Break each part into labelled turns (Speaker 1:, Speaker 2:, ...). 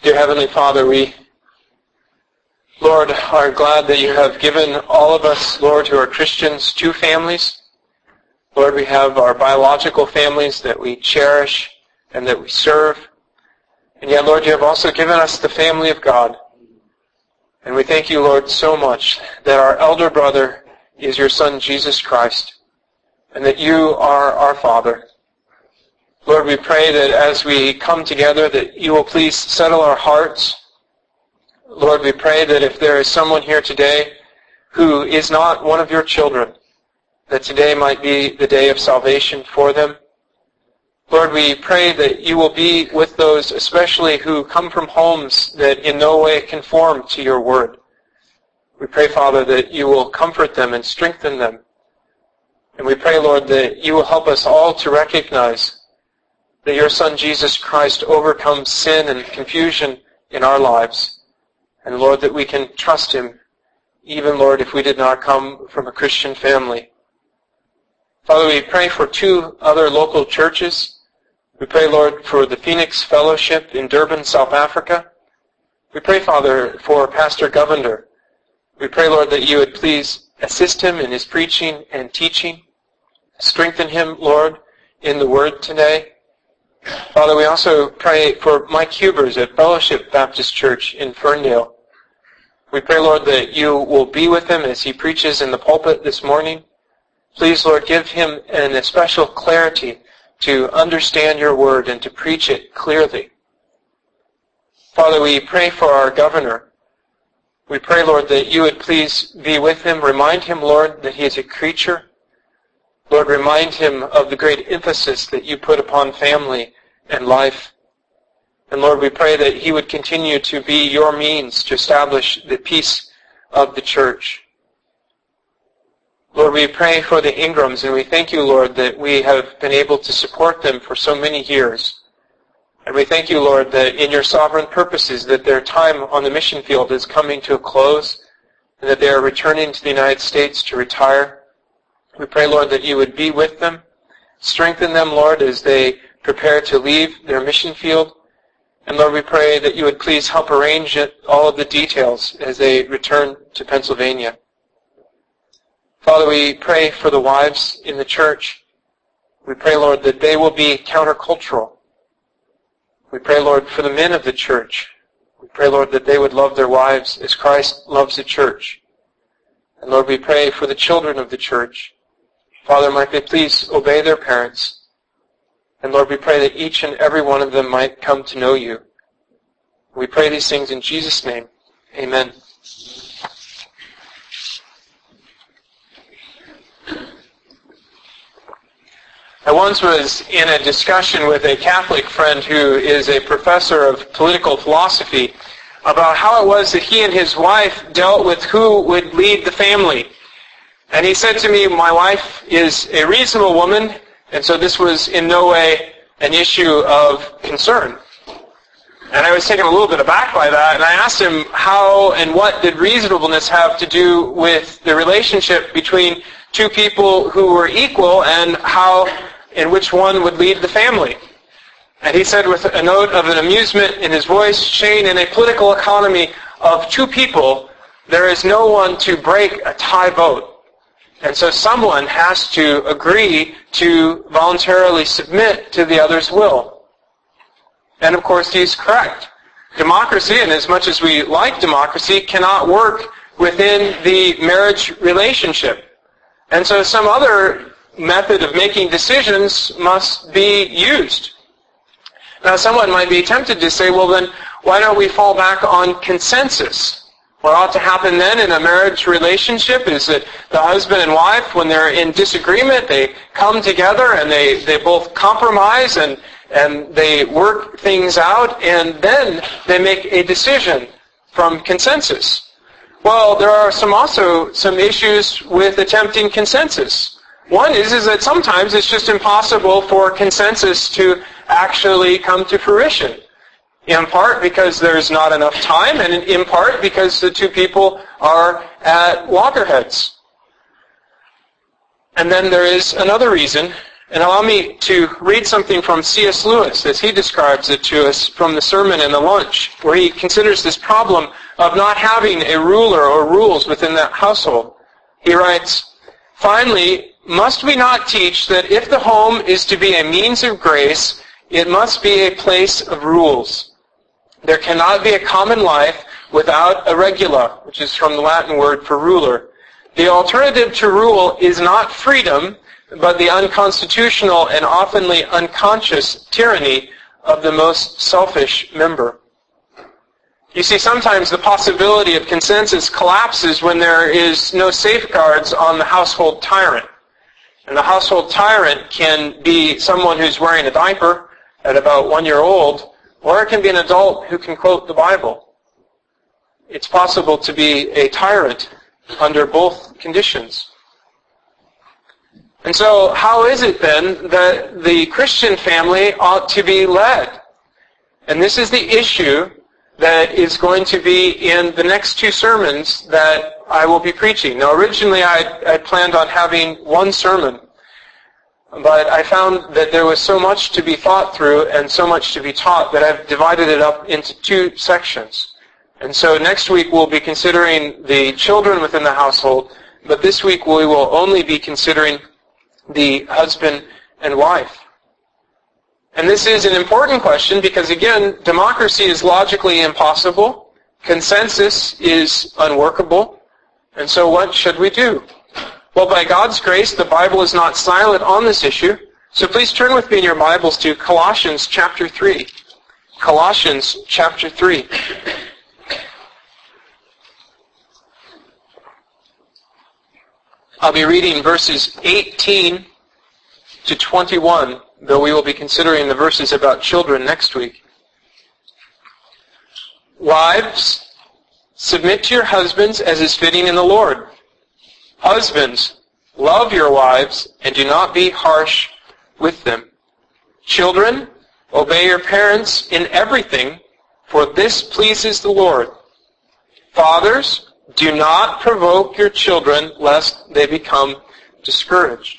Speaker 1: Dear Heavenly Father, we, Lord, are glad that you have given all of us, Lord, who are Christians, two families. Lord, we have our biological families that we cherish and that we serve. And yet, Lord, you have also given us the family of God. And we thank you, Lord, so much that our elder brother is your Son, Jesus Christ, and that you are our Father. Lord, we pray that as we come together, that you will please settle our hearts. Lord, we pray that if there is someone here today who is not one of your children, that today might be the day of salvation for them. Lord, we pray that you will be with those especially who come from homes that in no way conform to your word. We pray, Father, that you will comfort them and strengthen them. And we pray, Lord, that you will help us all to recognize that your Son, Jesus Christ, overcomes sin and confusion in our lives. And, Lord, that we can trust him, even, Lord, if we did not come from a Christian family. Father, we pray for two other local churches. We pray, Lord, for the Phoenix Fellowship in Durban, South Africa. We pray, Father, for Pastor Govender. We pray, Lord, that you would please assist him in his preaching and teaching. Strengthen him, Lord, in the word today. Father, we also pray for Mike Hubers at Fellowship Baptist Church in Ferndale. We pray, Lord, that you will be with him as he preaches in the pulpit this morning. Please, Lord, give him an especial clarity to understand your word and to preach it clearly. Father, we pray for our governor. We pray, Lord, that you would please be with him. Remind him, Lord, that he is a creature. Lord, remind him of the great emphasis that you put upon family and life. And Lord, we pray that he would continue to be your means to establish the peace of the church. Lord, we pray for the Ingrams, and we thank you, Lord, that we have been able to support them for so many years. And we thank you, Lord, that in your sovereign purposes, that their time on the mission field is coming to a close, and that they are returning to the United States to retire. We pray, Lord, that you would be with them. Strengthen them, Lord, as they prepare to leave their mission field. And Lord, we pray that you would please help arrange all of the details as they return to Pennsylvania. Father, we pray for the wives in the church. We pray, Lord, that they will be countercultural. We pray, Lord, for the men of the church. We pray, Lord, that they would love their wives as Christ loves the church. And Lord, we pray for the children of the church. Father, might they please obey their parents. And Lord, we pray that each and every one of them might come to know you. We pray these things in Jesus' name. Amen. I once was in a discussion with a Catholic friend who is a professor of political philosophy about how it was that he and his wife dealt with who would lead the family. And he said to me, my wife is a reasonable woman, and so this was in no way an issue of concern. And I was taken a little bit aback by that, and I asked him how and what did reasonableness have to do with the relationship between two people who were equal and how and which one would lead the family. And he said with a note of an amusement in his voice, Shane, in a political economy of two people, there is no one to break a tie vote. And so someone has to agree to voluntarily submit to the other's will. And of course, he's correct. Democracy, and as much as we like democracy, cannot work within the marriage relationship. And so some other method of making decisions must be used. Now, someone might be tempted to say, well, then, why don't we fall back on consensus? What ought to happen then in a marriage relationship is that the husband and wife, when they're in disagreement, they come together and they both compromise and they work things out, and then they make a decision from consensus. Well, there are also some issues with attempting consensus. One is that sometimes it's just impossible for consensus to actually come to fruition. In part because there's not enough time, and in part because the two people are at loggerheads. And then there is another reason, And allow me to read something from C.S. Lewis as he describes it to us from the sermon and the lunch, where he considers this problem of not having a ruler or rules within that household. He writes, "Finally, must we not teach that if the home is to be a means of grace, it must be a place of rules? There cannot be a common life without a regula," which is from the Latin word for ruler. "The alternative to rule is not freedom, but the unconstitutional and oftenly unconscious tyranny of the most selfish member." You see, sometimes the possibility of consensus collapses when there is no safeguards on the household tyrant. And the household tyrant can be someone who's wearing a diaper at about 1 year old, or it can be an adult who can quote the Bible. It's possible to be a tyrant under both conditions. And so, how is it then that the Christian family ought to be led? And this is the issue that is going to be in the next 2 sermons that I will be preaching. Now, originally I planned on having 1 sermon, but I found that there was so much to be thought through and so much to be taught that I've divided it up into 2 sections. And so next week we'll be considering the children within the household, but this week we will only be considering the husband and wife. And this is an important question because, again, democracy is logically impossible. Consensus is unworkable. And so what should we do? Well, by God's grace, the Bible is not silent on this issue. So please turn with me in your Bibles to Colossians chapter 3. Colossians chapter 3. I'll be reading verses 18 to 21, though we will be considering the verses about children next week. "Wives, submit to your husbands as is fitting in the Lord. Husbands, love your wives and do not be harsh with them. Children, obey your parents in everything, for this pleases the Lord. Fathers, do not provoke your children lest they become discouraged."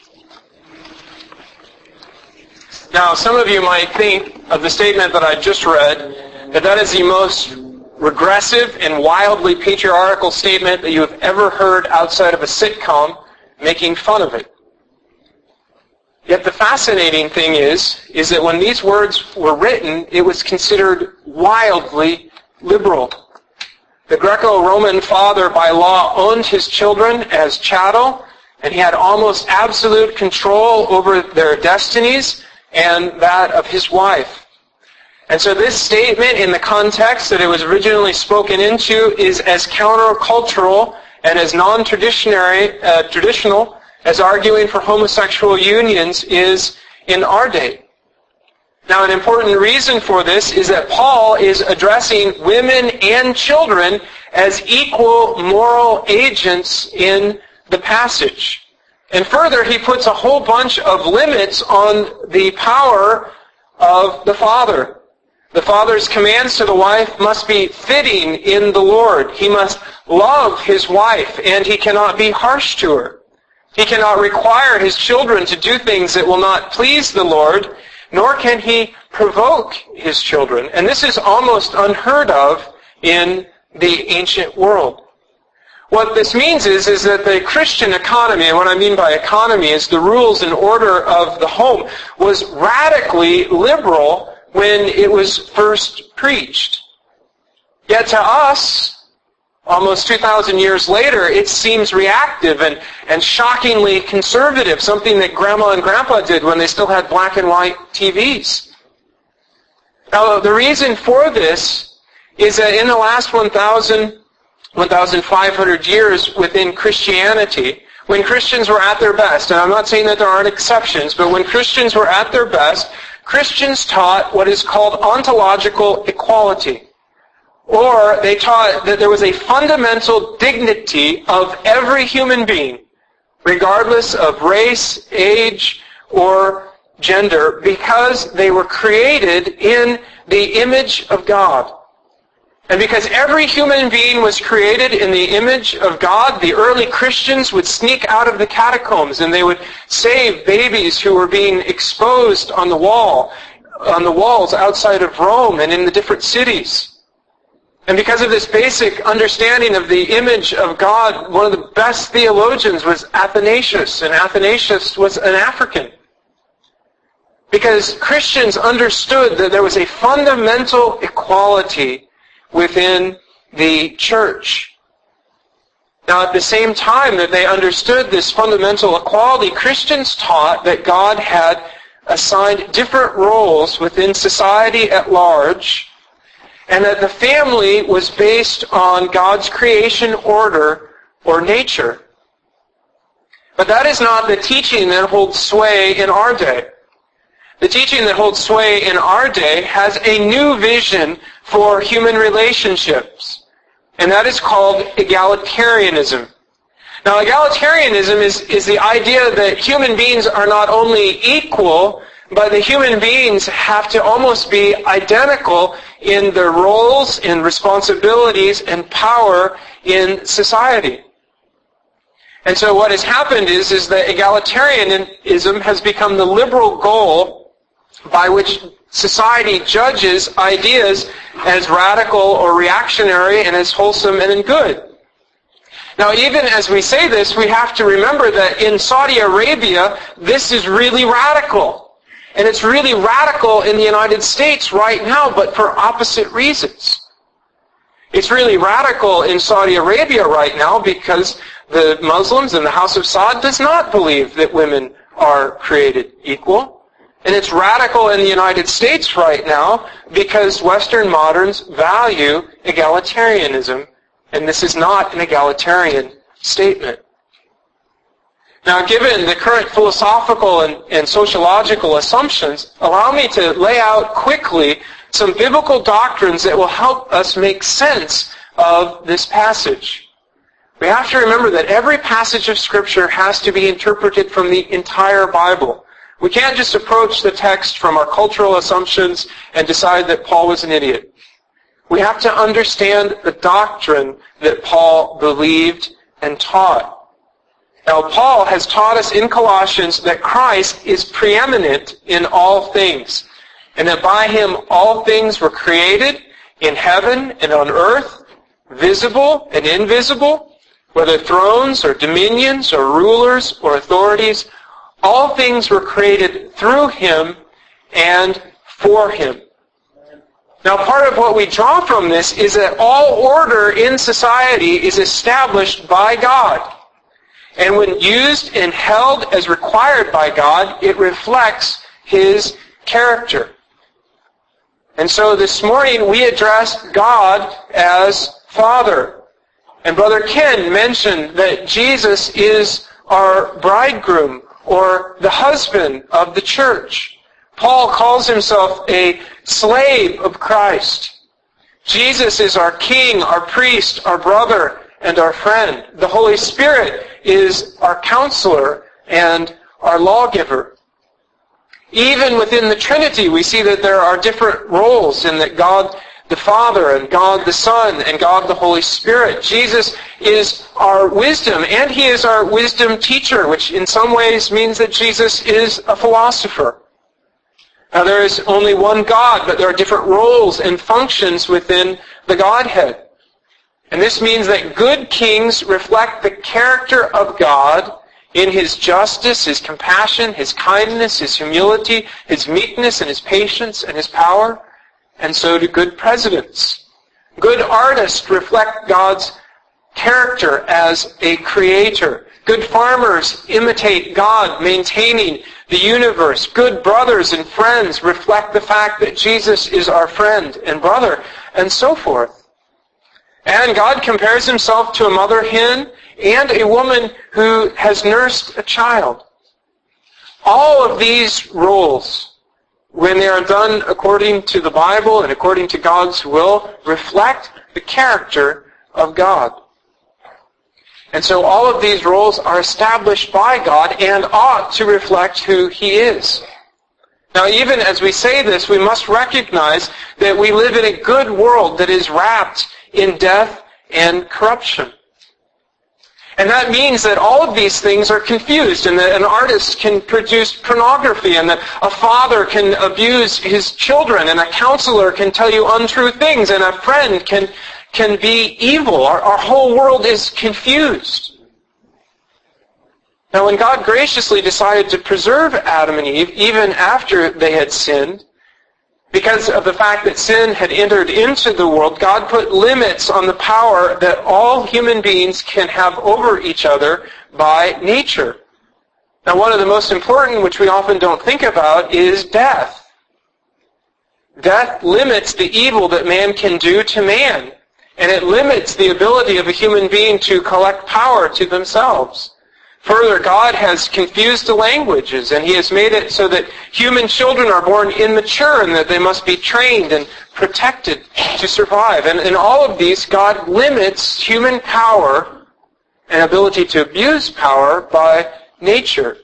Speaker 1: Now, some of you might think of the statement that I just read, that is the most regressive and wildly patriarchal statement that you have ever heard outside of a sitcom making fun of it. Yet the fascinating thing is that when these words were written, it was considered wildly liberal. The Greco-Roman father by law owned his children as chattel, and he had almost absolute control over their destinies and that of his wife. And so this statement, in the context that it was originally spoken into, is as countercultural and as non-traditional as arguing for homosexual unions is in our day. Now, an important reason for this is that Paul is addressing women and children as equal moral agents in the passage. And further, he puts a whole bunch of limits on the power of the father. The father's commands to the wife must be fitting in the Lord. He must love his wife, and he cannot be harsh to her. He cannot require his children to do things that will not please the Lord, nor can he provoke his children. And this is almost unheard of in the ancient world. What this means is that the Christian economy, and what I mean by economy is the rules and order of the home, was radically liberal when it was first preached. Yet to us, almost 2,000 years later, it seems reactive and shockingly conservative, something that Grandma and Grandpa did when they still had black and white TVs. Now, the reason for this is that in the last 1,500 years within Christianity, when Christians were at their best, and I'm not saying that there aren't exceptions, but when Christians were at their best, Christians taught what is called ontological equality. Or they taught that there was a fundamental dignity of every human being, regardless of race, age, or gender, because they were created in the image of God. And because every human being was created in the image of God, the early Christians would sneak out of the catacombs and they would save babies who were being exposed on the walls outside of Rome and in the different cities. And because of this basic understanding of the image of God, one of the best theologians was Athanasius, and Athanasius was an African. Because Christians understood that there was a fundamental equality within the church. Now, at the same time that they understood this fundamental equality, Christians taught that God had assigned different roles within society at large, and that the family was based on God's creation order or nature. But that is not the teaching that holds sway in our day. The teaching that holds sway in our day has a new vision for human relationships, and that is called egalitarianism. Now, egalitarianism is the idea that human beings are not only equal, but the human beings have to almost be identical in their roles, in responsibilities, and power in society. And so what has happened is that egalitarianism has become the liberal goal by which society judges ideas as radical or reactionary and as wholesome and good. Now, even as we say this, we have to remember that in Saudi Arabia, this is really radical. And it's really radical in the United States right now, but for opposite reasons. It's really radical in Saudi Arabia right now because the Muslims and the House of Saud does not believe that women are created equal. And it's radical in the United States right now because Western moderns value egalitarianism, and this is not an egalitarian statement. Now, given the current philosophical and sociological assumptions, allow me to lay out quickly some biblical doctrines that will help us make sense of this passage. We have to remember that every passage of Scripture has to be interpreted from the entire Bible. We can't just approach the text from our cultural assumptions and decide that Paul was an idiot. We have to understand the doctrine that Paul believed and taught. Now, Paul has taught us in Colossians that Christ is preeminent in all things, and that by him all things were created in heaven and on earth, visible and invisible, whether thrones or dominions or rulers or authorities. All things were created through him and for him. Now, part of what we draw from this is that all order in society is established by God. And when used and held as required by God, it reflects his character. And so this morning we address God as Father. And Brother Ken mentioned that Jesus is our bridegroom, or the husband of the church. Paul calls himself a slave of Christ. Jesus is our king, our priest, our brother, and our friend. The Holy Spirit is our counselor and our lawgiver. Even within the Trinity, we see that there are different roles in that God the Father and God the Son and God the Holy Spirit. Jesus is our wisdom, and he is our wisdom teacher, which in some ways means that Jesus is a philosopher. Now, there is only one God, but there are different roles and functions within the Godhead. And this means that good kings reflect the character of God in his justice, his compassion, his kindness, his humility, his meekness, and his patience, and his power. And so do good presidents. Good artists reflect God's character as a creator. Good farmers imitate God, maintaining the universe. Good brothers and friends reflect the fact that Jesus is our friend and brother, and so forth. And God compares himself to a mother hen and a woman who has nursed a child. All of these roles, when they are done according to the Bible and according to God's will, reflect the character of God. And so all of these roles are established by God and ought to reflect who he is. Now, even as we say this, we must recognize that we live in a good world that is wrapped in death and corruption. And that means that all of these things are confused, and that an artist can produce pornography, and that a father can abuse his children, and a counselor can tell you untrue things, and a friend can be evil. Our whole world is confused. Now, when God graciously decided to preserve Adam and Eve, even after they had sinned, because of the fact that sin had entered into the world, God put limits on the power that all human beings can have over each other by nature. Now, one of the most important, which we often don't think about, is death. Death limits the evil that man can do to man, and it limits the ability of a human being to collect power to themselves. Further, God has confused the languages, and He has made it so that human children are born immature and that they must be trained and protected to survive. And in all of these, God limits human power and ability to abuse power by nature.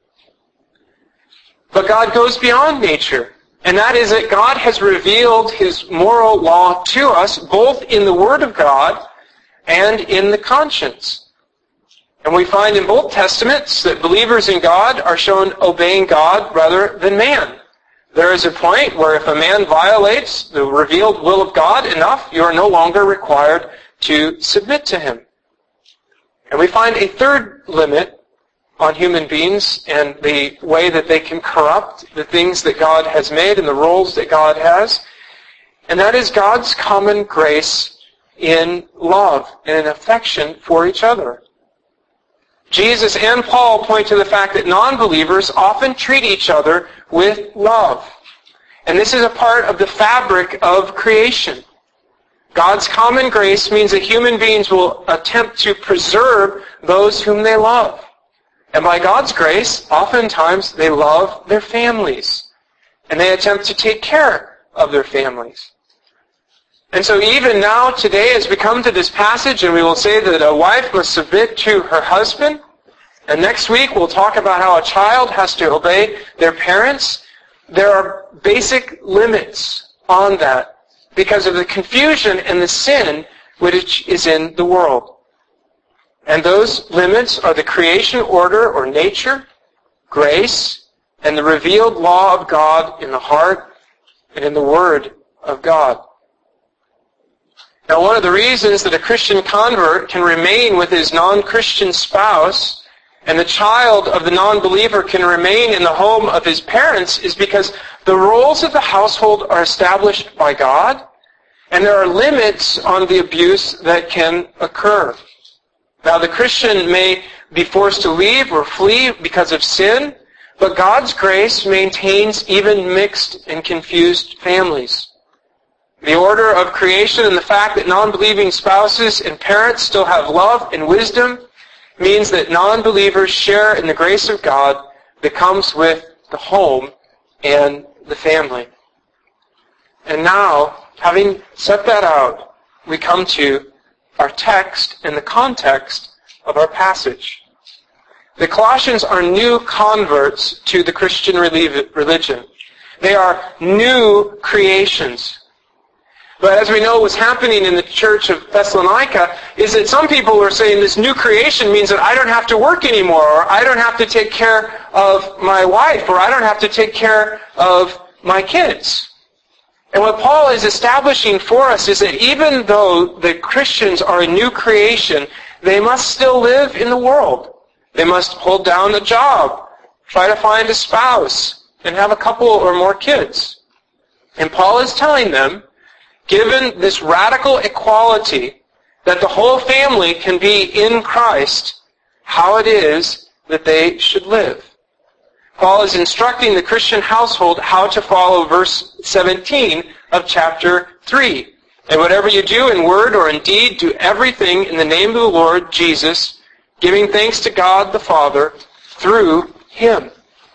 Speaker 1: But God goes beyond nature, and that is that God has revealed His moral law to us, both in the Word of God and in the conscience. And we find in both Testaments that believers in God are shown obeying God rather than man. There is a point where if a man violates the revealed will of God enough, you are no longer required to submit to him. And we find a third limit on human beings and the way that they can corrupt the things that God has made and the roles that God has. And that is God's common grace in love and in affection for each other. Jesus and Paul point to the fact that non-believers often treat each other with love. And this is a part of the fabric of creation. God's common grace means that human beings will attempt to preserve those whom they love. And by God's grace, oftentimes they love their families. And they attempt to take care of their families. And so even now, today, as we come to this passage, and we will say that a wife must submit to her husband, and next week we'll talk about how a child has to obey their parents, there are basic limits on that because of the confusion and the sin which is in the world. And those limits are the creation order or nature, grace, and the revealed law of God in the heart and in the Word of God. Now, one of the reasons that a Christian convert can remain with his non-Christian spouse and the child of the non-believer can remain in the home of his parents is because the roles of the household are established by God, and there are limits on the abuse that can occur. Now, the Christian may be forced to leave or flee because of sin, but God's grace maintains even mixed and confused families. The order of creation and the fact that non-believing spouses and parents still have love and wisdom means that non-believers share in the grace of God that comes with the home and the family. And now, having set that out, we come to our text and the context of our passage. The Colossians are new converts to the Christian religion. They are new creations. But as we know, what's happening in the church of Thessalonica is that some people are saying this new creation means that I don't have to work anymore, or I don't have to take care of my wife, or I don't have to take care of my kids. And what Paul is establishing for us is that even though the Christians are a new creation, they must still live in the world. They must hold down a job, try to find a spouse, and have a couple or more kids. And Paul is telling them, given this radical equality, that the whole family can be in Christ, how it is that they should live. Paul is instructing the Christian household how to follow verse 17 of chapter 3. And whatever you do in word or in deed, do everything in the name of the Lord Jesus, giving thanks to God the Father through Him.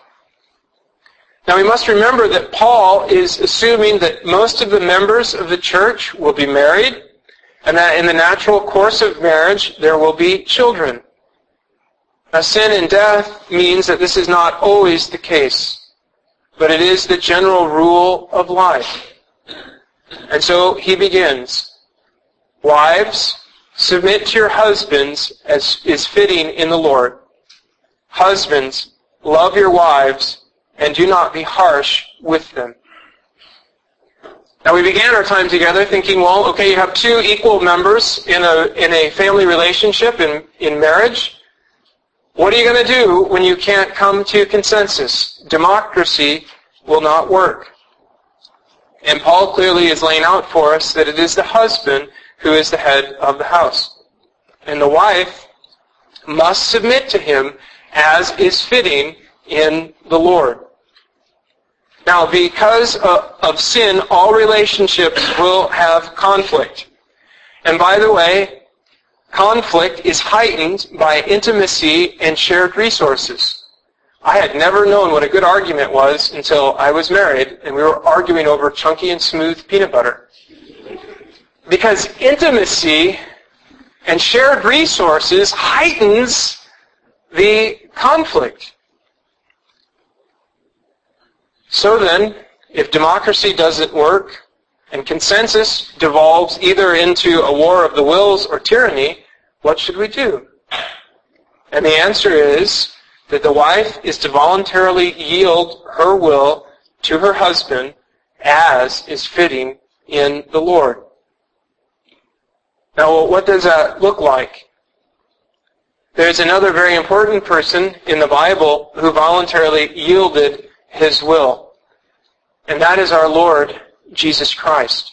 Speaker 1: Now we must remember that Paul is assuming that most of the members of the church will be married, and that in the natural course of marriage there will be children. Now sin and death means that this is not always the case. but it is the general rule of life. And so he begins, "Wives, submit to your husbands as is fitting in the Lord. Husbands, love your wives, and do not be harsh with them." Now we began our time together thinking, well, okay, you have two equal members in a family relationship, in marriage. What are you going to do when you can't come to consensus? Democracy will not work. And Paul clearly is laying out for us that it is the husband who is the head of the house. And the wife must submit to him as is fitting in the Lord. Now, because of sin, all relationships will have conflict. And by the way, conflict is heightened by intimacy and shared resources. I had never known what a good argument was until I was married and we were arguing over chunky and smooth peanut butter. Because intimacy and shared resources heightens the conflict. So then, if democracy doesn't work and consensus devolves either into a war of the wills or tyranny, what should we do? And the answer is that the wife is to voluntarily yield her will to her husband as is fitting in the Lord. Now, what does that look like? There's another very important person in the Bible who voluntarily yielded his will. And that is our Lord, Jesus Christ.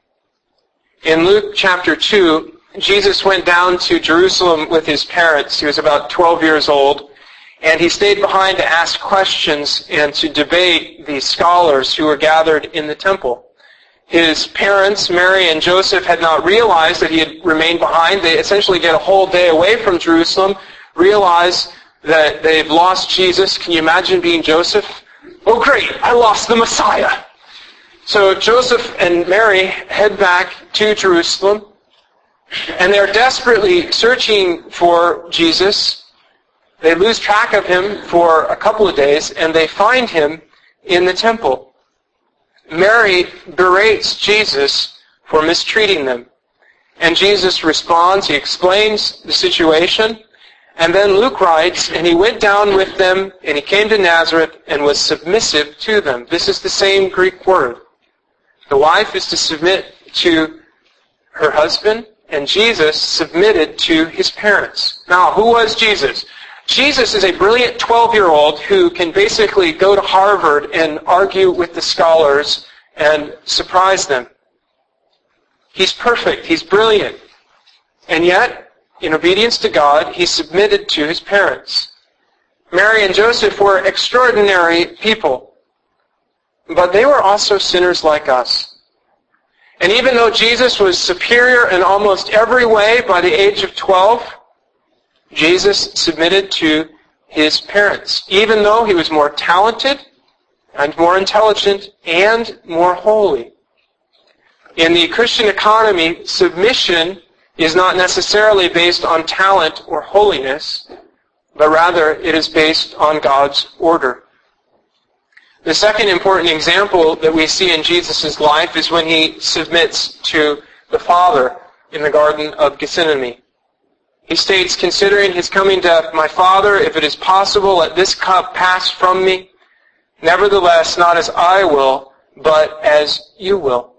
Speaker 1: In Luke chapter 2, Jesus went down to Jerusalem with his parents. He was about 12 years old. And he stayed behind to ask questions and to debate the scholars who were gathered in the temple. His parents, Mary and Joseph, had not realized that he had remained behind. They essentially get a whole day away from Jerusalem, realize that they've lost Jesus. Can you imagine being Joseph? Oh great, I lost the Messiah. So Joseph and Mary head back to Jerusalem, and they're desperately searching for Jesus. They lose track of him for a couple of days, and they find him in the temple. Mary berates Jesus for mistreating them. And Jesus responds, he explains the situation, and then Luke writes, and he went down with them, and he came to Nazareth, and was submissive to them. This is the same Greek word. The wife is to submit to her husband, and Jesus submitted to his parents. Now, who was Jesus? Jesus is a brilliant 12-year-old who can basically go to Harvard and argue with the scholars and surprise them. He's perfect. He's brilliant. And yet, in obedience to God, he submitted to his parents. Mary and Joseph were extraordinary people, but they were also sinners like us. And even though Jesus was superior in almost every way by the age of 12, Jesus submitted to his parents, even though he was more talented and more intelligent and more holy. In the Christian economy, submission is not necessarily based on talent or holiness, but rather it is based on God's order. The second important example that we see in Jesus' life is when he submits to the Father in the Garden of Gethsemane. He states, considering his coming death, "My Father, if it is possible, let this cup pass from me. Nevertheless, not as I will, but as you will."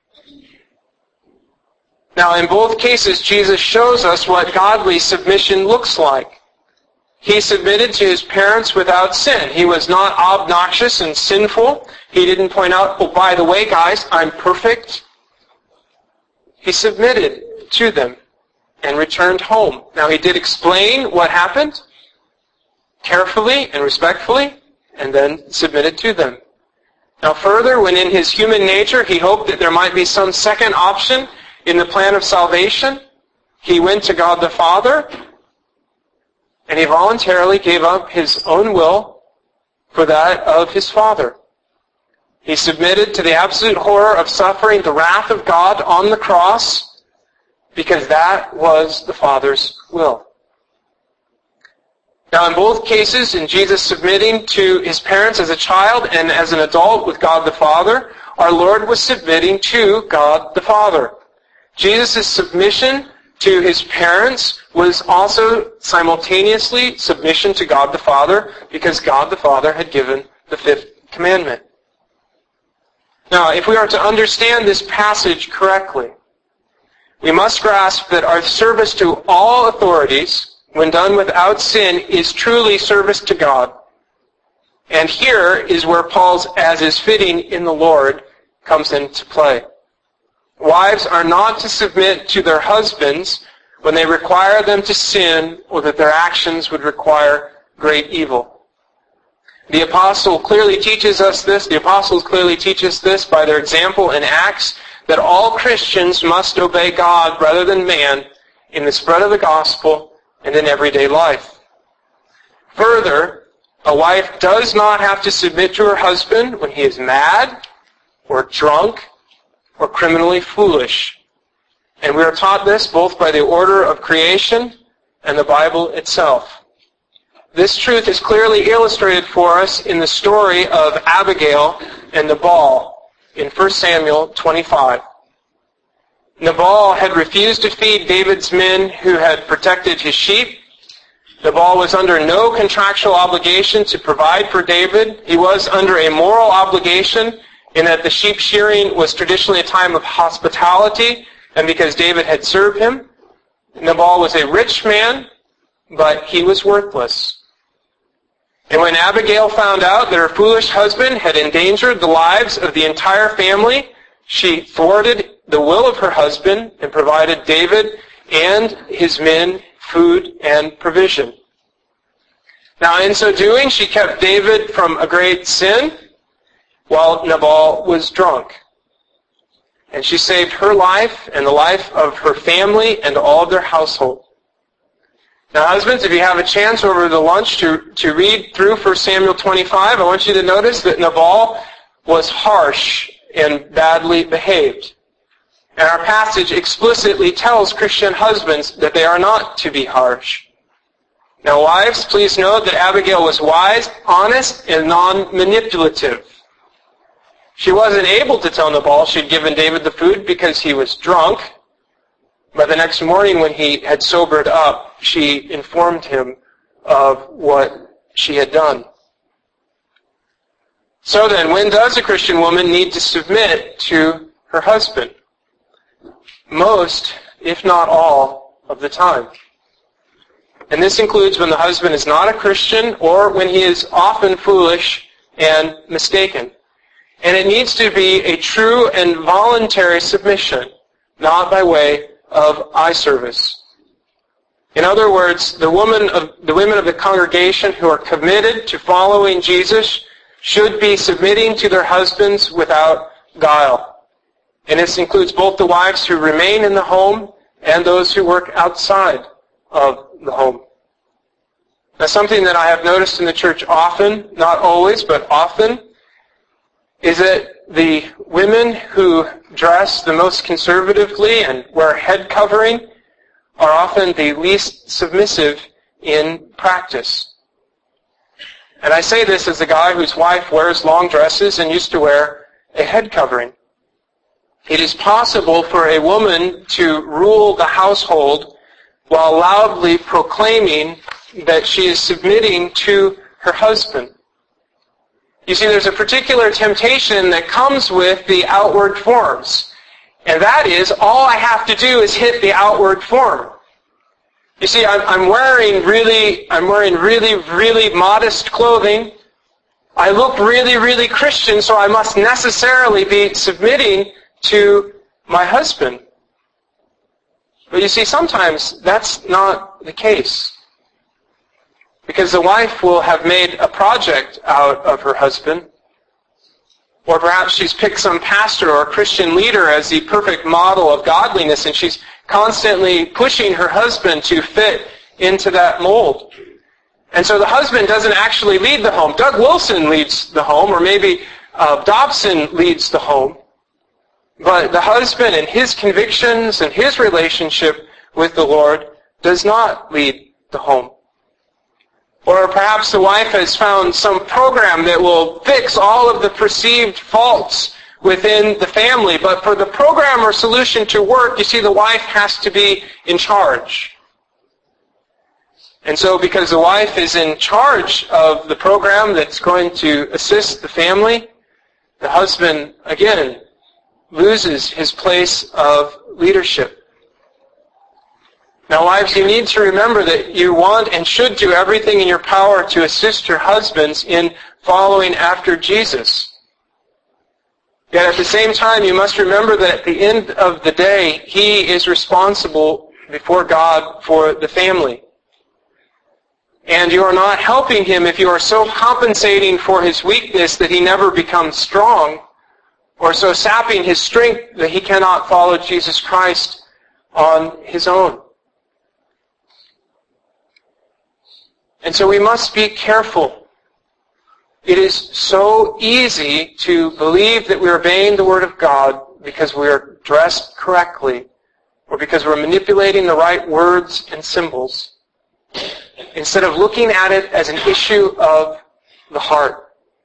Speaker 1: Now, in both cases, Jesus shows us what godly submission looks like. He submitted to his parents without sin. He was not obnoxious and sinful. He didn't point out, "Oh, by the way, guys, I'm perfect." He submitted to them and returned home. Now, he did explain what happened carefully and respectfully, and then submitted to them. Now, further, when in his human nature he hoped that there might be some second option in the plan of salvation, he went to God the Father, and he voluntarily gave up his own will for that of his Father. He submitted to the absolute horror of suffering the wrath of God on the cross, because that was the Father's will. Now in both cases, in Jesus submitting to his parents as a child and as an adult with God the Father, our Lord was submitting to God the Father. Jesus' submission to his parents was also simultaneously submission to God the Father, because God the Father had given the fifth commandment. Now, if we are to understand this passage correctly, we must grasp that our service to all authorities, when done without sin, is truly service to God. And here is where Paul's "as is fitting in the Lord" comes into play. Wives are not to submit to their husbands when they require them to sin or that their actions would require great evil. The apostles clearly teach us this by their example in Acts, that all Christians must obey God rather than man in the spread of the gospel and in everyday life. Further, a wife does not have to submit to her husband when he is mad or drunk or criminally foolish. And we are taught this both by the order of creation and the Bible itself. This truth is clearly illustrated for us in the story of Abigail and Nabal in 1 Samuel 25. Nabal had refused to feed David's men who had protected his sheep. Nabal was under no contractual obligation to provide for David. He was under a moral obligation in that the sheep shearing was traditionally a time of hospitality, and because David had served him. Nabal was a rich man, but he was worthless. And when Abigail found out that her foolish husband had endangered the lives of the entire family, she thwarted the will of her husband and provided David and his men food and provision. Now, in so doing, she kept David from a great sin while Nabal was drunk. And she saved her life and the life of her family and all of their household. Now, husbands, if you have a chance over the lunch to read through 1 Samuel 25, I want you to notice that Nabal was harsh and badly behaved. And our passage explicitly tells Christian husbands that they are not to be harsh. Now, wives, please note that Abigail was wise, honest, and non-manipulative. She wasn't able to tell Nabal she'd given David the food because he was drunk. But the next morning when he had sobered up, she informed him of what she had done. So then, when does a Christian woman need to submit to her husband? Most, if not all, of the time. And this includes when the husband is not a Christian or when he is often foolish and mistaken. And it needs to be a true and voluntary submission, not by way of eye service. In other words, the women of the congregation who are committed to following Jesus should be submitting to their husbands without guile. And this includes both the wives who remain in the home and those who work outside of the home. Now, something that I have noticed in the church often, not always, but often, is that the women who dress the most conservatively and wear head covering are often the least submissive in practice. And I say this as a guy whose wife wears long dresses and used to wear a head covering. It is possible for a woman to rule the household while loudly proclaiming that she is submitting to her husband. You see, there's a particular temptation that comes with the outward forms. And that is, all I have to do is hit the outward form. You see, I'm wearing really modest clothing. I look really Christian, so I must necessarily be submitting to my husband. But you see, sometimes that's not the case. Because the wife will have made a project out of her husband. Or perhaps she's picked some pastor or Christian leader as the perfect model of godliness, and she's constantly pushing her husband to fit into that mold. And so the husband doesn't actually lead the home. Doug Wilson leads the home, or maybe Dobson leads the home. But the husband and his convictions and his relationship with the Lord does not lead the home. Or perhaps the wife has found some program that will fix all of the perceived faults within the family. But for the program or solution to work, you see, the wife has to be in charge. And so because the wife is in charge of the program that's going to assist the family, the husband, again, loses his place of leadership. Now, wives, you need to remember that you want and should do everything in your power to assist your husbands in following after Jesus. Yet at the same time, you must remember that at the end of the day, he is responsible before God for the family. And you are not helping him if you are so compensating for his weakness that he never becomes strong, or so sapping his strength that he cannot follow Jesus Christ on his own. And so we must be careful. It is so easy to believe that we're obeying the Word of God because we're dressed correctly or because we're manipulating the right words and symbols, instead of looking at it as an issue of the heart.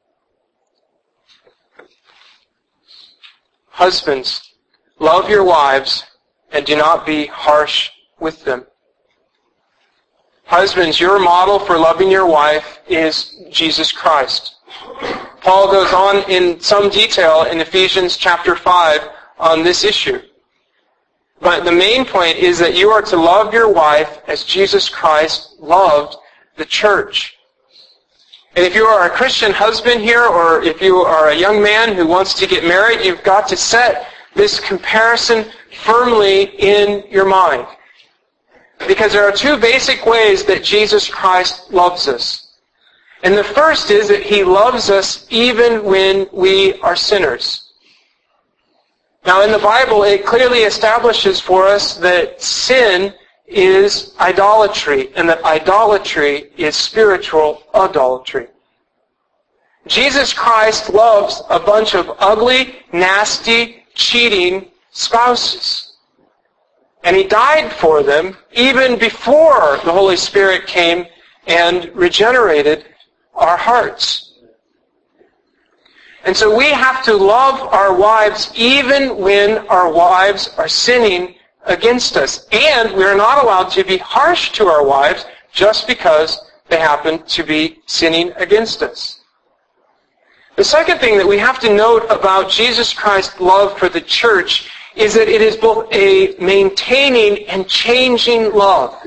Speaker 1: Husbands, love your wives and do not be harsh with them. Husbands, your model for loving your wife is Jesus Christ. Paul goes on in some detail in Ephesians chapter 5 on this issue. But the main point is that you are to love your wife as Jesus Christ loved the church. And if you are a Christian husband here, or if you are a young man who wants to get married, you've got to set this comparison firmly in your mind. Because there are two basic ways that Jesus Christ loves us. And the first is that he loves us even when we are sinners. Now in the Bible, it clearly establishes for us that sin is idolatry, and that idolatry is spiritual idolatry. Jesus Christ loves a bunch of ugly, nasty, cheating spouses. And he died for them even before the Holy Spirit came and regenerated our hearts. And so we have to love our wives even when our wives are sinning against us. And we are not allowed to be harsh to our wives just because they happen to be sinning against us. The second thing that we have to note about Jesus Christ's love for the church is that it is both a maintaining and changing love.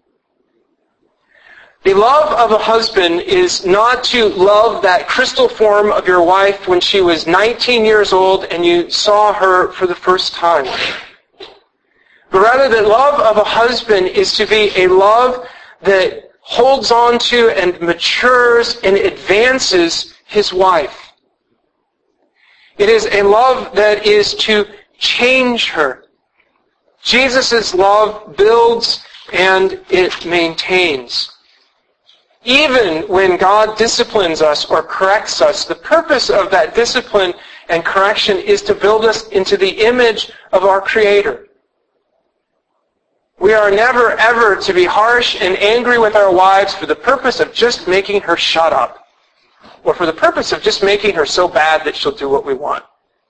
Speaker 1: The love of a husband is not to love that crystal form of your wife when she was 19 years old and you saw her for the first time. But rather, the love of a husband is to be a love that holds on to and matures and advances his wife. It is a love that is to change her. Jesus' love builds and it maintains. Even when God disciplines us or corrects us, the purpose of that discipline and correction is to build us into the image of our Creator. We are never ever to be harsh and angry with our wives for the purpose of just making her shut up, or for the purpose of just making her so bad that she'll do what we want.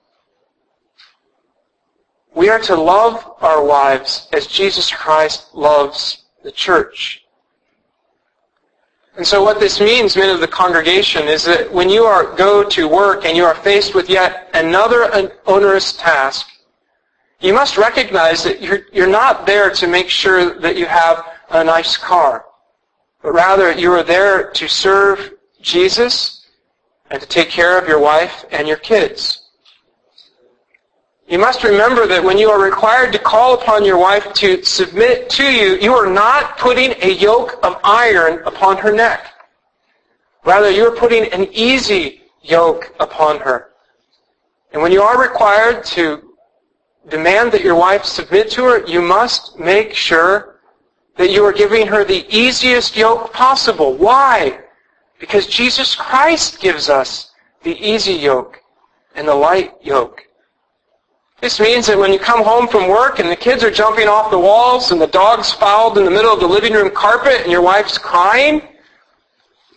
Speaker 1: We are to love our wives as Jesus Christ loves the church. And so what this means, men of the congregation, is that when you go to work and you are faced with yet another onerous task, you must recognize that you're not there to make sure that you have a nice car, but rather you are there to serve Jesus and to take care of your wife and your kids. You must remember that when you are required to call upon your wife to submit to you, you are not putting a yoke of iron upon her neck. Rather, you are putting an easy yoke upon her. And when you are required to demand that your wife submit to her, you must make sure that you are giving her the easiest yoke possible. Why? Because Jesus Christ gives us the easy yoke and the light yoke. This means that when you come home from work and the kids are jumping off the walls and the dog's fouled in the middle of the living room carpet and your wife's crying,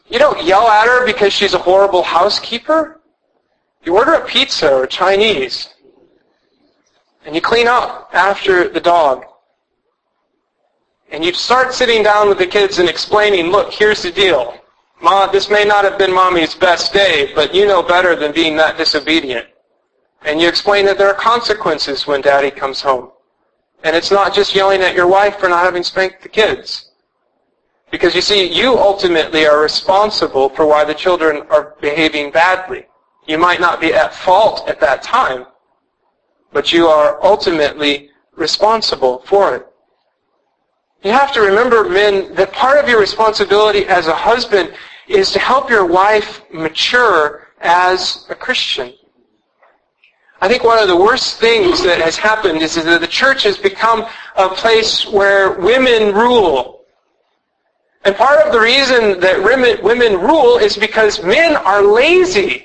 Speaker 1: You don't yell at her because she's a horrible housekeeper. You order a pizza or Chinese. And you clean up after the dog. And you start sitting down with the kids and explaining, look, here's the deal. Ma, this may not have been Mommy's best day, but you know better than being that disobedient. And you explain that there are consequences when Daddy comes home. And it's not just yelling at your wife for not having spanked the kids. Because you see, you ultimately are responsible for why the children are behaving badly. You might not be at fault at that time, but you are ultimately responsible for it. You have to remember, men, that part of your responsibility as a husband is to help your wife mature as a Christian. I think one of the worst things that has happened is that the church has become a place where women rule. And part of the reason that women rule is because men are lazy.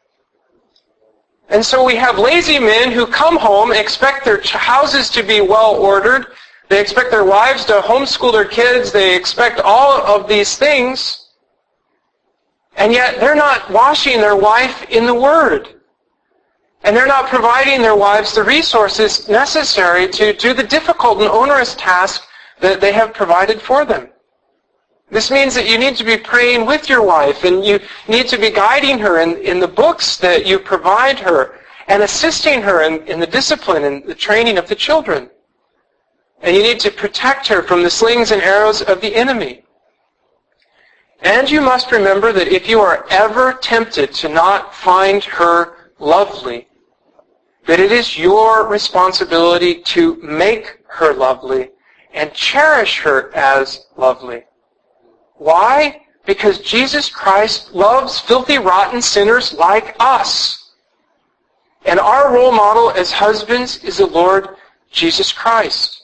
Speaker 1: And so we have lazy men who come home and expect their houses to be well ordered. They expect their wives to homeschool their kids. They expect all of these things. And yet they're not washing their wife in the Word. And they're not providing their wives the resources necessary to do the difficult and onerous task that they have provided for them. This means that you need to be praying with your wife, and you need to be guiding her in the books that you provide her, and assisting her in the discipline and the training of the children. And you need to protect her from the slings and arrows of the enemy. And you must remember that if you are ever tempted to not find her lovely, that it is your responsibility to make her lovely and cherish her as lovely. Why? Because Jesus Christ loves filthy, rotten sinners like us. And our role model as husbands is the Lord Jesus Christ.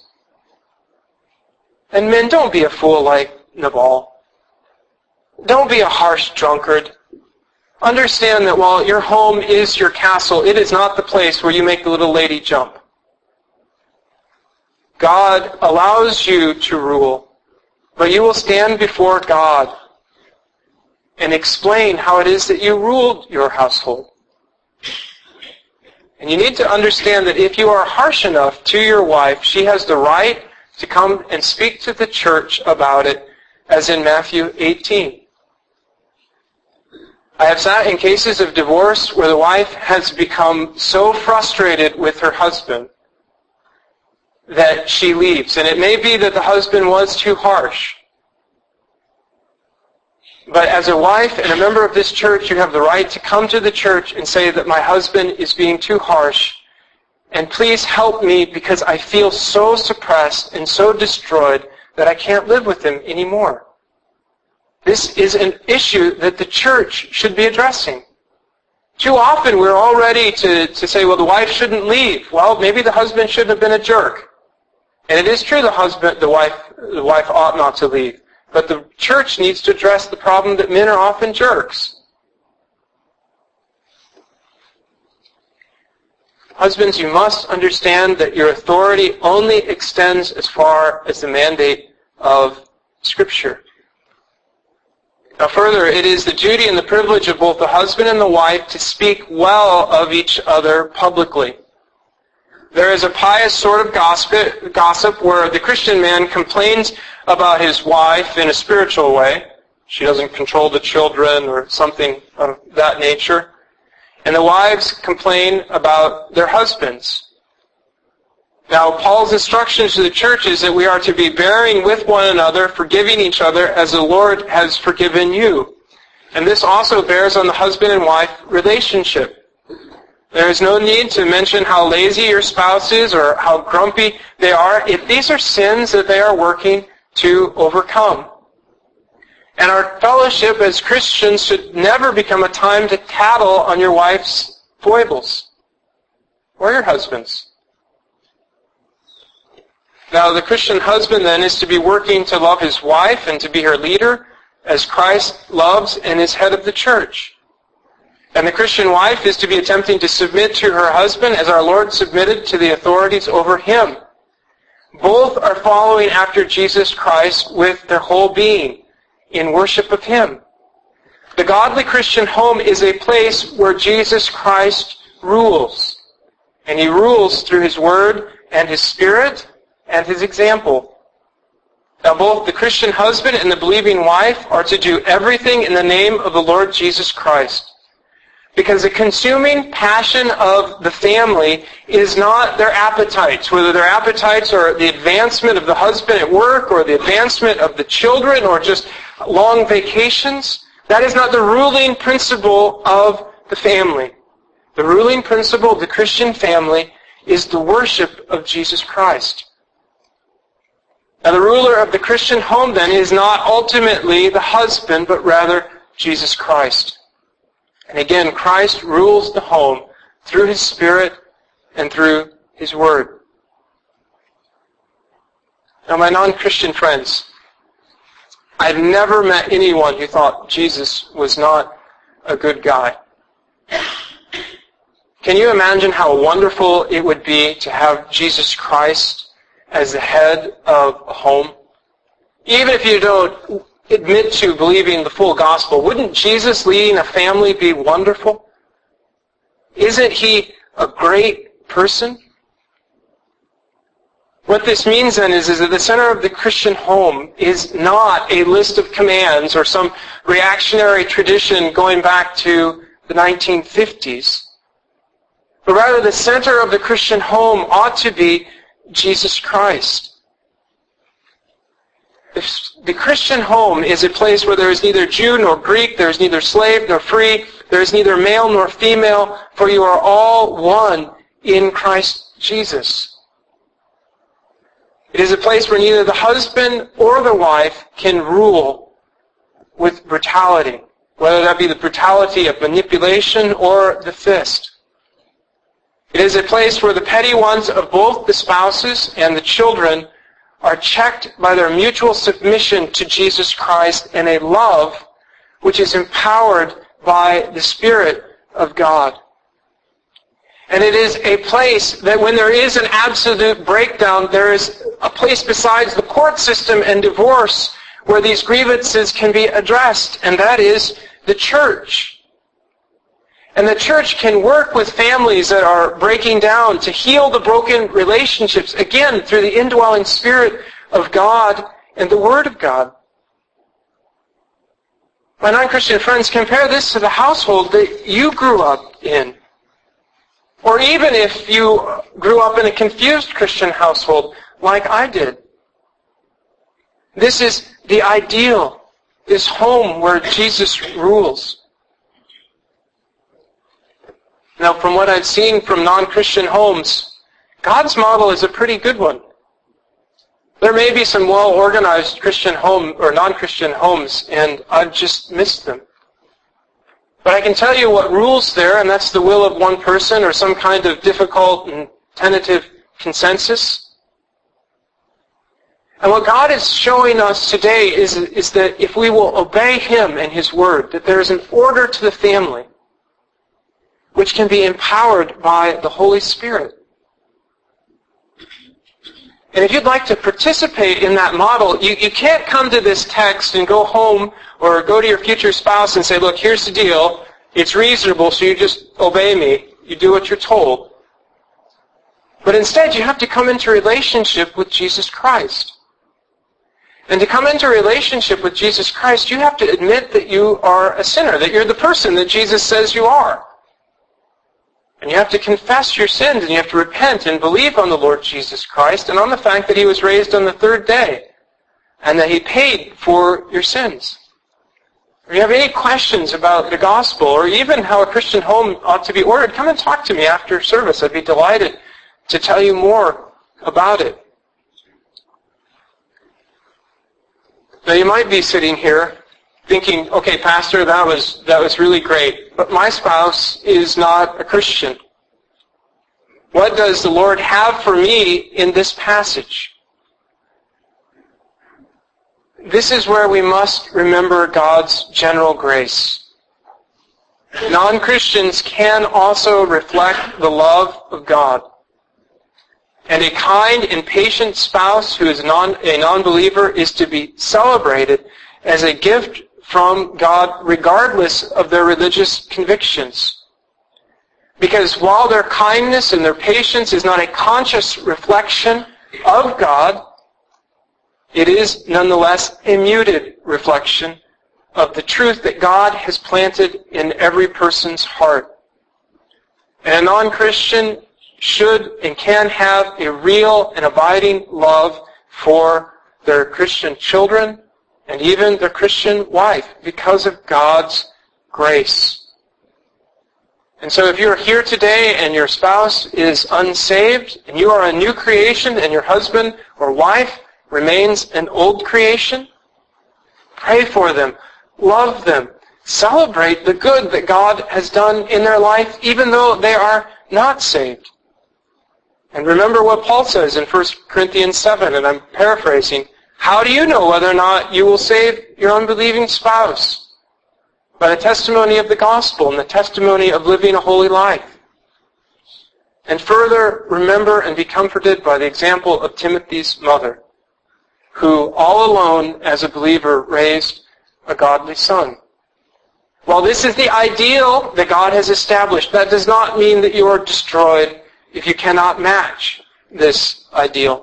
Speaker 1: And men, don't be a fool like Nabal. Don't be a harsh drunkard. Understand that while your home is your castle, it is not the place where you make the little lady jump. God allows you to rule, but you will stand before God and explain how it is that you ruled your household. And you need to understand that if you are harsh enough to your wife, she has the right to come and speak to the church about it, as in Matthew 18. I have sat in cases of divorce where the wife has become so frustrated with her husband that she leaves. And it may be that the husband was too harsh. But as a wife and a member of this church, you have the right to come to the church and say that my husband is being too harsh, and please help me because I feel so suppressed and so destroyed that I can't live with him anymore. This is an issue that the church should be addressing. Too often we're all ready to say, well, the wife shouldn't leave. Well, maybe the husband shouldn't have been a jerk. And it is true the wife ought not to leave. But the church needs to address the problem that men are often jerks. Husbands, you must understand that your authority only extends as far as the mandate of Scripture. Now further, it is the duty and the privilege of both the husband and the wife to speak well of each other publicly. There is a pious sort of gossip where the Christian man complains about his wife in a spiritual way. She doesn't control the children or something of that nature. And the wives complain about their husbands. Now, Paul's instructions to the church is that we are to be bearing with one another, forgiving each other as the Lord has forgiven you. And this also bears on the husband and wife relationship. There is no need to mention how lazy your spouse is or how grumpy they are if these are sins that they are working to overcome. And our fellowship as Christians should never become a time to tattle on your wife's foibles or your husband's. Now, the Christian husband then is to be working to love his wife and to be her leader as Christ loves and is head of the church. And the Christian wife is to be attempting to submit to her husband as our Lord submitted to the authorities over him. Both are following after Jesus Christ with their whole being in worship of him. The godly Christian home is a place where Jesus Christ rules. And He rules through His Word and His Spirit and His example. Now both the Christian husband and the believing wife are to do everything in the name of the Lord Jesus Christ. Because the consuming passion of the family is not their appetites, whether their appetites are the advancement of the husband at work or the advancement of the children or just long vacations. That is not the ruling principle of the family. The ruling principle of the Christian family is the worship of Jesus Christ. Now the ruler of the Christian home then is not ultimately the husband, but rather Jesus Christ. And again, Christ rules the home through His Spirit and through His Word. Now my non-Christian friends, I've never met anyone who thought Jesus was not a good guy. Can you imagine how wonderful it would be to have Jesus Christ as the head of a home? Even if you don't admit to believing the full gospel, wouldn't Jesus leading a family be wonderful? Isn't He a great person? What this means then is that the center of the Christian home is not a list of commands or some reactionary tradition going back to the 1950s, but rather the center of the Christian home ought to be Jesus Christ. The Christian home is a place where there is neither Jew nor Greek, there is neither slave nor free, there is neither male nor female, for you are all one in Christ Jesus. It is a place where neither the husband or the wife can rule with brutality, whether that be the brutality of manipulation or the fist. It is a place where the petty ones of both the spouses and the children are checked by their mutual submission to Jesus Christ and a love which is empowered by the Spirit of God. And it is a place that when there is an absolute breakdown, there is a place besides the court system and divorce where these grievances can be addressed, and that is the church. And the church can work with families that are breaking down to heal the broken relationships, again, through the indwelling Spirit of God and the Word of God. My non-Christian friends, compare this to the household that you grew up in. Or even if you grew up in a confused Christian household like I did. This is the ideal, this home where Jesus rules. Now, from what I've seen from non-Christian homes, God's model is a pretty good one. There may be some well-organized Christian home or non-Christian homes, and I've just missed them. But I can tell you what rules there, and that's the will of one person or some kind of difficult and tentative consensus. And what God is showing us today is that if we will obey Him and His Word, that there is an order to the family which can be empowered by the Holy Spirit. And if you'd like to participate in that model, you can't come to this text and go home or go to your future spouse and say, look, here's the deal. It's reasonable, so you just obey me. You do what you're told. But instead, you have to come into relationship with Jesus Christ. And to come into relationship with Jesus Christ, you have to admit that you are a sinner, that you're the person that Jesus says you are. And you have to confess your sins, and you have to repent and believe on the Lord Jesus Christ and on the fact that He was raised on the third day and that He paid for your sins. If you have any questions about the gospel or even how a Christian home ought to be ordered, come and talk to me after service. I'd be delighted to tell you more about it. Now you might be sitting here thinking, okay, Pastor, that was really great, but my spouse is not a Christian. What does the Lord have for me in this passage? This is where we must remember God's general grace. Non-Christians can also reflect the love of God. And a kind and patient spouse who is a non-believer is to be celebrated as a gift from God regardless of their religious convictions. Because while their kindness and their patience is not a conscious reflection of God, it is nonetheless a muted reflection of the truth that God has planted in every person's heart. And a non-Christian should and can have a real and abiding love for their Christian children and even their Christian wife because of God's grace. And so if you're here today and your spouse is unsaved and you are a new creation and your husband or wife remains an old creation, pray for them, love them, celebrate the good that God has done in their life even though they are not saved. And remember what Paul says in 1 Corinthians 7, and I'm paraphrasing, how do you know whether or not you will save your unbelieving spouse? By the testimony of the gospel and the testimony of living a holy life. And further, remember and be comforted by the example of Timothy's mother, who all alone as a believer raised a godly son. While this is the ideal that God has established, that does not mean that you are destroyed if you cannot match this ideal.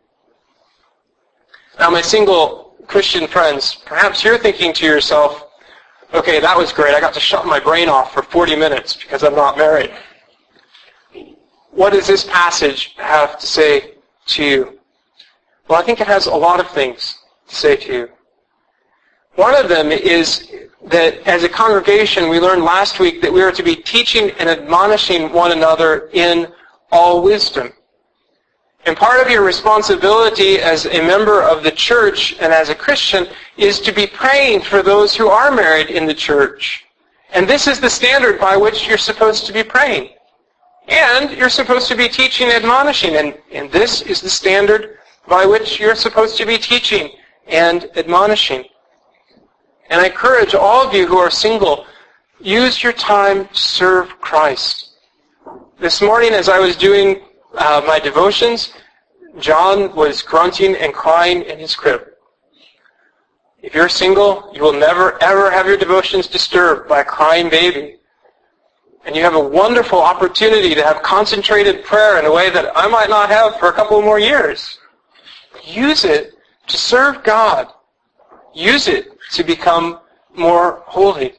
Speaker 1: Now, my single Christian friends, perhaps you're thinking to yourself, okay, that was great. I got to shut my brain off for 40 minutes because I'm not married. What does this passage have to say to you? Well, I think it has a lot of things to say to you. One of them is that as a congregation, we learned last week that we are to be teaching and admonishing one another in all wisdom. And part of your responsibility as a member of the church and as a Christian is to be praying for those who are married in the church. And this is the standard by which you're supposed to be praying. And you're supposed to be teaching and admonishing. And this is the standard by which you're supposed to be teaching and admonishing. And I encourage all of you who are single, use your time to serve Christ. This morning as I was doing my devotions, John was grunting and crying in his crib. If you're single, you will never ever have your devotions disturbed by a crying baby. And you have a wonderful opportunity to have concentrated prayer in a way that I might not have for a couple more years. Use it to serve God. Use it to become more holy.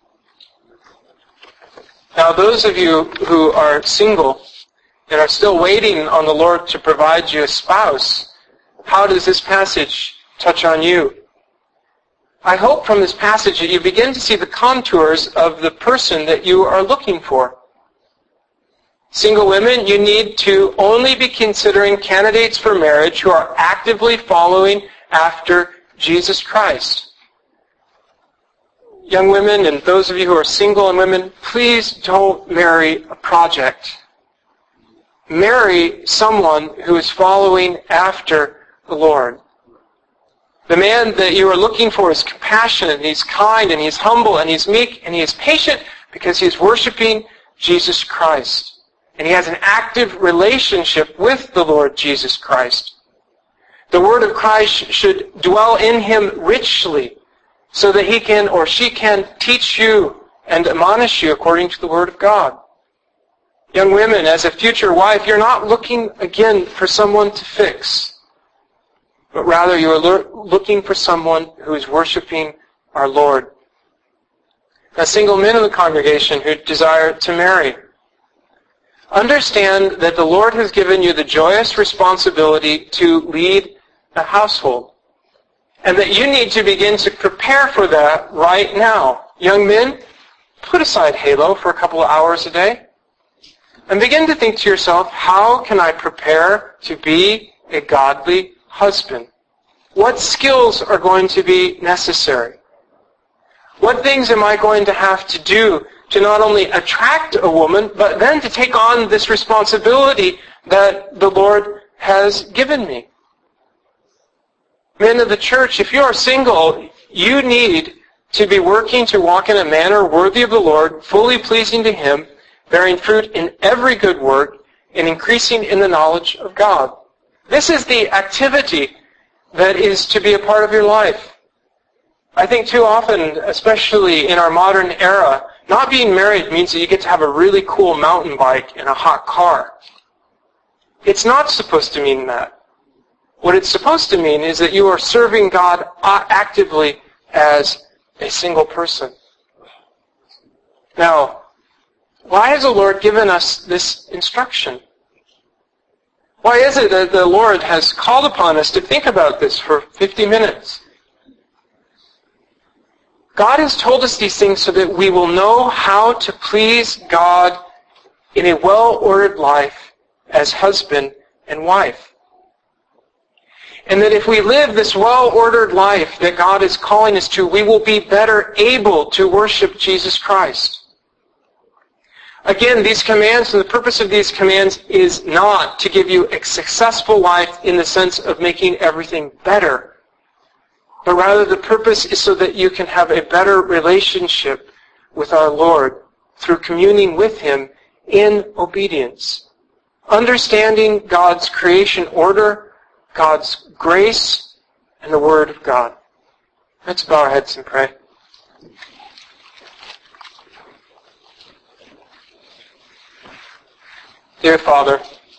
Speaker 1: Now, those of you who are single and are still waiting on the Lord to provide you a spouse, how does this passage touch on you? I hope from this passage that you begin to see the contours of the person that you are looking for. Single women, you need to only be considering candidates for marriage who are actively following after Jesus Christ. Young women and those of you who are single and women, please don't marry a project. Marry someone who is following after the Lord. The man that you are looking for is compassionate, and he's kind, and he's humble, and he's meek, and he is patient because he is worshiping Jesus Christ. And he has an active relationship with the Lord Jesus Christ. The word of Christ should dwell in him richly so that he can or she can teach you and admonish you according to the word of God. Young women, as a future wife, you're not looking again for someone to fix, but rather you are looking for someone who is worshiping our Lord. Now, single men in the congregation who desire to marry, understand that the Lord has given you the joyous responsibility to lead a household, and that you need to begin to prepare for that right now. Young men, put aside Halo for a couple of hours a day, and begin to think to yourself, how can I prepare to be a godly husband? What skills are going to be necessary? What things am I going to have to do to not only attract a woman, but then to take on this responsibility that the Lord has given me? Men of the church, if you are single, you need to be working to walk in a manner worthy of the Lord, fully pleasing to Him, bearing fruit in every good work, and increasing in the knowledge of God. This is the activity that is to be a part of your life. I think too often, especially in our modern era, not being married means that you get to have a really cool mountain bike and a hot car. It's not supposed to mean that. What it's supposed to mean is that you are serving God actively as a single person. Now, why has the Lord given us this instruction? Why is it that the Lord has called upon us to think about this for 50 minutes? God has told us these things so that we will know how to please God in a well-ordered life as husband and wife. And that if we live this well-ordered life that God is calling us to, we will be better able to worship Jesus Christ. Again, these commands, and the purpose of these commands is not to give you a successful life in the sense of making everything better, but rather the purpose is so that you can have a better relationship with our Lord through communing with Him in obedience. Understanding God's creation order, God's grace, and the Word of God. Let's bow our heads and pray. Dear Father,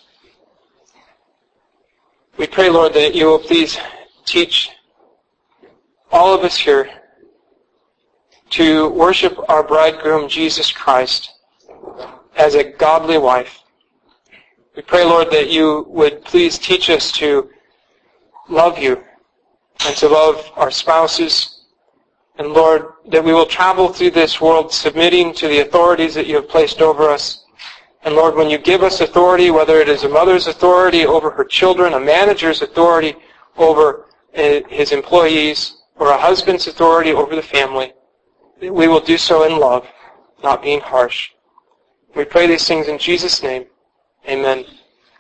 Speaker 1: we pray, Lord, that you will please teach all of us here to worship our bridegroom, Jesus Christ, as a godly wife. We pray, Lord, that you would please teach us to love you and to love our spouses. And Lord, that we will travel through this world submitting to the authorities that you have placed over us. And Lord, when you give us authority, whether it is a mother's authority over her children, a manager's authority over his employees, or a husband's authority over the family, we will do so in love, not being harsh. We pray these things in Jesus' name. Amen.